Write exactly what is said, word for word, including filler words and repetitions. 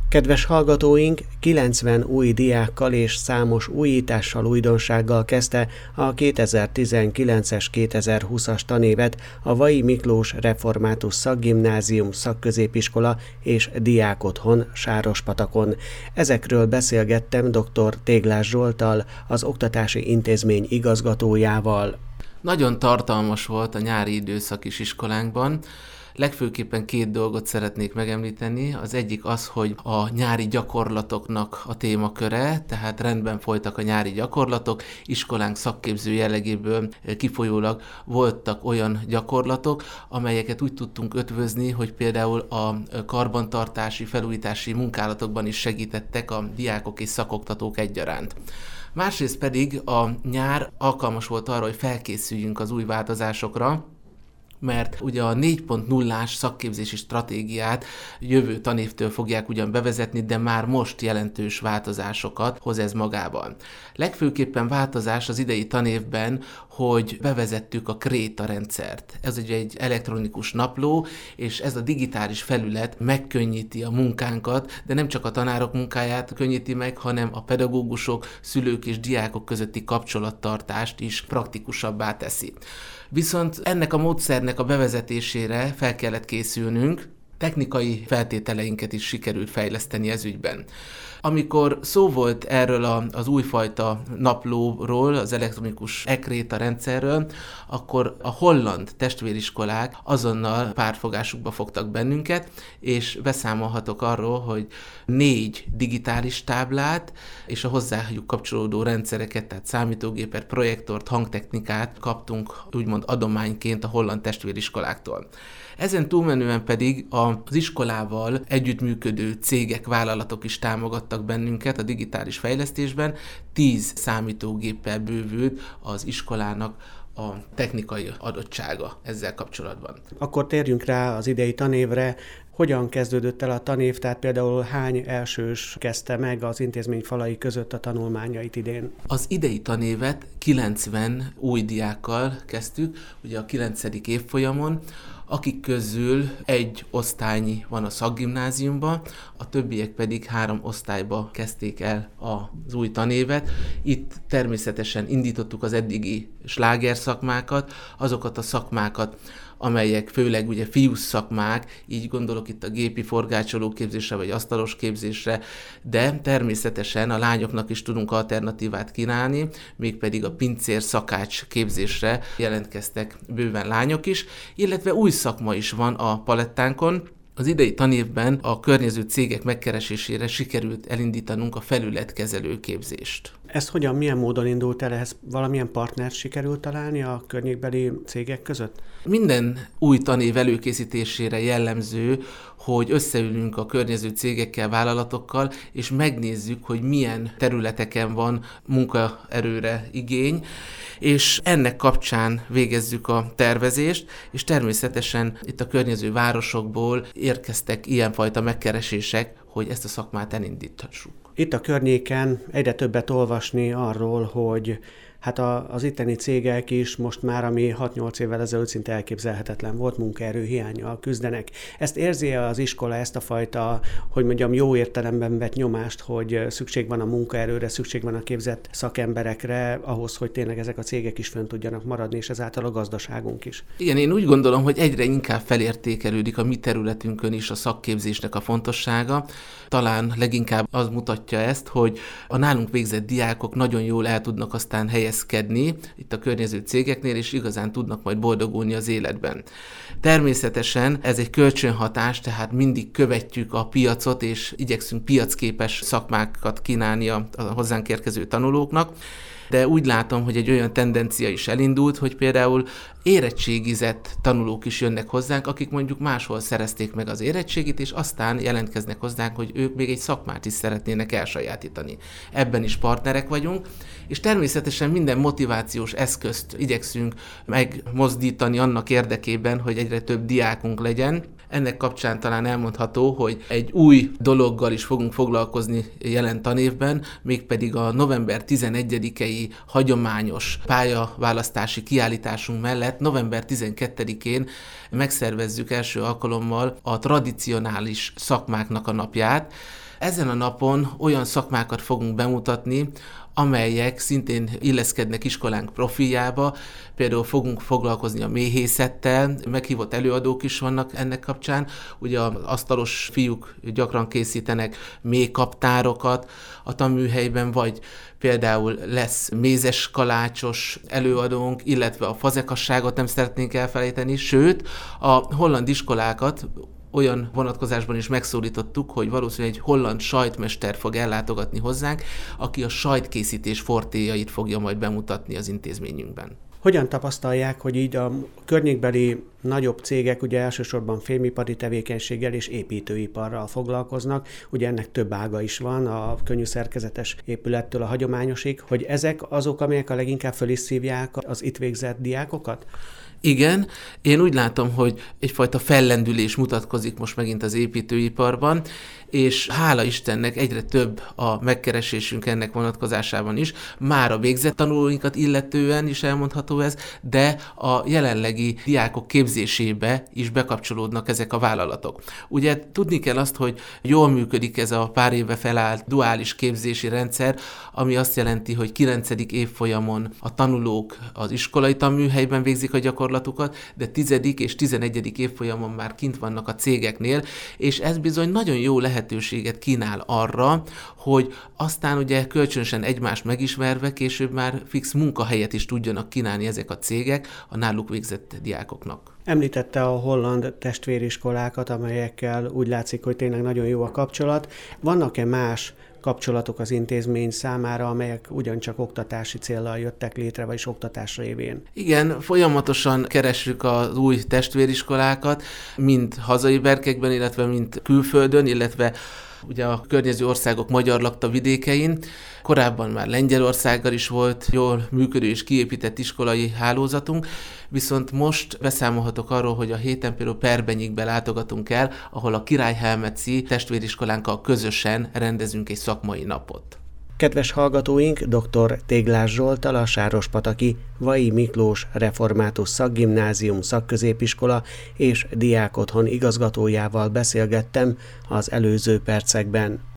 Kedves hallgatóink, kilencven új diákkal és számos újítással, újdonsággal kezdte a kétezer-tizenkilences kétezer-húszas tanévet a Vai Miklós Református Szakgimnázium Szakközépiskola és Diákotthon Sárospatakon. Ezekről beszélgettem dr. Téglás Zsolttal, az Oktatási Intézmény igazgatójával. Nagyon tartalmas volt a nyári időszak is iskolánkban. Legfőképpen két dolgot szeretnék megemlíteni. Az egyik az, hogy a nyári gyakorlatoknak a témaköre, tehát rendben folytak a nyári gyakorlatok, iskolánk szakképző jellegéből kifolyólag voltak olyan gyakorlatok, amelyeket úgy tudtunk ötvözni, hogy például a karbantartási, felújítási munkálatokban is segítettek a diákok és szakoktatók egyaránt. Másrészt pedig a nyár alkalmas volt arra, hogy felkészüljünk az új változásokra, mert ugye a négy pont nullás szakképzési stratégiát jövő tanévtől fogják ugyan bevezetni, de már most jelentős változásokat hoz ez magában. Legfőképpen változás az idei tanévben, hogy bevezettük a Kréta rendszert. Ez ugye egy elektronikus napló, és ez a digitális felület megkönnyíti a munkánkat, de nem csak a tanárok munkáját könnyíti meg, hanem a pedagógusok, szülők és diákok közötti kapcsolattartást is praktikusabbá teszi. Viszont ennek a módszernek a bevezetésére fel kellett készülnünk, technikai feltételeinket is sikerült fejleszteni ez ügyben. Amikor szó volt erről a, az újfajta naplóról, az elektronikus e-Kréta rendszerről, akkor a holland testvériskolák azonnal pártfogásukba fogtak bennünket, és beszámolhatok arról, hogy négy digitális táblát és a hozzájuk kapcsolódó rendszereket, tehát számítógépet, projektort, hangtechnikát kaptunk úgymond adományként a holland testvériskoláktól. Ezen túlmenően pedig az iskolával együttműködő cégek, vállalatok is támogattak bennünket a digitális fejlesztésben. Tíz számítógéppel bővült az iskolának a technikai adottsága ezzel kapcsolatban. Akkor térjünk rá az idei tanévre. Hogyan kezdődött el a tanév, tehát például hány elsős kezdte meg az intézmény falai között a tanulmányait idén? Az idei tanévet kilencven új diákkal kezdtük, ugye a kilencedik évfolyamon, akik közül egy osztálynyi van a szakgimnáziumban, a többiek pedig három osztályba kezdték el az új tanévet. Itt természetesen indítottuk az eddigi sláger szakmákat, azokat a szakmákat, amelyek főleg ugye fiús szakmák, így gondolok itt a gépi forgácsoló képzésre vagy asztalos képzésre, de természetesen a lányoknak is tudunk alternatívát kínálni, mégpedig a pincér szakács képzésre jelentkeztek bőven lányok is, illetve új szakma is van a palettánkon. Az idei tanévben a környező cégek megkeresésére sikerült elindítanunk a felületkezelő képzést. Ez hogyan, milyen módon indult el? Ehhez valamilyen partnert sikerült találni a környékbeli cégek között? Minden új tanév előkészítésére jellemző, hogy összeülünk a környező cégekkel, vállalatokkal, és megnézzük, hogy milyen területeken van munkaerőre igény, és ennek kapcsán végezzük a tervezést, és természetesen itt a környező városokból érkeztek ilyenfajta megkeresések, hogy ezt a szakmát elindíthassuk. Itt a környéken egyre többet olvasni arról, hogy hát a, az itteni cégek is most már, ami hat-nyolc évvel ezelőtt szinte elképzelhetetlen volt, munkaerő hiánnyal küzdenek. Ezt érzi az iskola, ezt a fajta, hogy mondjam, jó értelemben vett nyomást, hogy szükség van a munkaerőre, szükség van a képzett szakemberekre, ahhoz, hogy tényleg ezek a cégek is fönn tudjanak maradni, és ezáltal a gazdaságunk is. Igen, én úgy gondolom, hogy egyre inkább felértékelődik a mi területünkön is a szakképzésnek a fontossága. Talán leginkább az mutatja ezt, hogy a nálunk végzett diákok nagyon jól el tudnak aztán helyezkedni itt a környező cégeknél, és igazán tudnak majd boldogulni az életben. Természetesen ez egy kölcsönhatás, tehát mindig követjük a piacot, és igyekszünk piacképes szakmákat kínálni a, a hozzánk érkező tanulóknak. De úgy látom, hogy egy olyan tendencia is elindult, hogy például érettségizett tanulók is jönnek hozzánk, akik mondjuk máshol szerezték meg az érettségit, és aztán jelentkeznek hozzánk, hogy ők még egy szakmát is szeretnének elsajátítani. Ebben is partnerek vagyunk, és természetesen minden motivációs eszközt igyekszünk megmozdítani annak érdekében, hogy egyre több diákunk legyen. Ennek kapcsán talán elmondható, hogy egy új dologgal is fogunk foglalkozni jelen tanévben, mégpedig a november tizenegyedikei hagyományos pályaválasztási kiállításunk mellett november tizenkettedikén megszervezzük első alkalommal a tradicionális szakmáknak a napját. Ezen a napon olyan szakmákat fogunk bemutatni, amelyek szintén illeszkednek iskolánk profiljába, például fogunk foglalkozni a méhészettel, meghívott előadók is vannak ennek kapcsán, ugye az asztalos fiúk gyakran készítenek méhkaptárokat a tanműhelyben, vagy például lesz mézes kalácsos előadónk, illetve a fazekasságot nem szeretnénk elfelejteni, sőt, a holland iskolákat olyan vonatkozásban is megszólítottuk, hogy valószínűleg egy holland sajtmester fog ellátogatni hozzánk, aki a sajtkészítés fortéjait fogja majd bemutatni az intézményünkben. Hogyan tapasztalják, hogy így a környékbeli nagyobb cégek ugye elsősorban fémipari tevékenységgel és építőiparral foglalkoznak, ugye ennek több ága is van, a könnyű szerkezetes épülettől a hagyományosig, hogy ezek azok, amelyek a leginkább föl is szívják az itt végzett diákokat? Igen, én úgy látom, hogy egyfajta fellendülés mutatkozik most megint az építőiparban, és hála Istennek egyre több a megkeresésünk ennek vonatkozásában is. Már a végzett tanulóinkat illetően is elmondható ez, de a jelenlegi diákok képzésébe is bekapcsolódnak ezek a vállalatok. Ugye tudni kell azt, hogy jól működik ez a pár éve felállt duális képzési rendszer, ami azt jelenti, hogy kilencedik évfolyamon a tanulók az iskolai tanműhelyben végzik a gyakorlatukat, de tizedik és tizenegyedik évfolyamon már kint vannak a cégeknél, és ez bizony nagyon jó lehetőséget kínál arra, hogy aztán ugye kölcsönösen egymást megismerve később már fix munkahelyet is tudjanak kínálni ezek a cégek a náluk végzett diákoknak. Említette a holland testvériskolákat, amelyekkel úgy látszik, hogy tényleg nagyon jó a kapcsolat. Vannak-e más kapcsolatok az intézmény számára, amelyek ugyancsak oktatási céllal jöttek létre, vagyis oktatás révén? Igen, folyamatosan keressük az új testvériskolákat, mind hazai berkekben, illetve mind külföldön, illetve ugye a környező országok magyar lakta vidékein. Korábban már Lengyelországgal is volt jól működő és kiépített iskolai hálózatunk, viszont most beszámolhatok arról, hogy a héten például Perbenyikbe látogatunk el, ahol a Királyhelmetszi testvériskolánkkal közösen rendezünk egy szakmai napot. Kedves hallgatóink, dr. Téglás Zsolttal, a Sárospataki Vai Miklós Református Szakgimnázium Szakközépiskola és Diákotthon igazgatójával beszélgettem az előző percekben.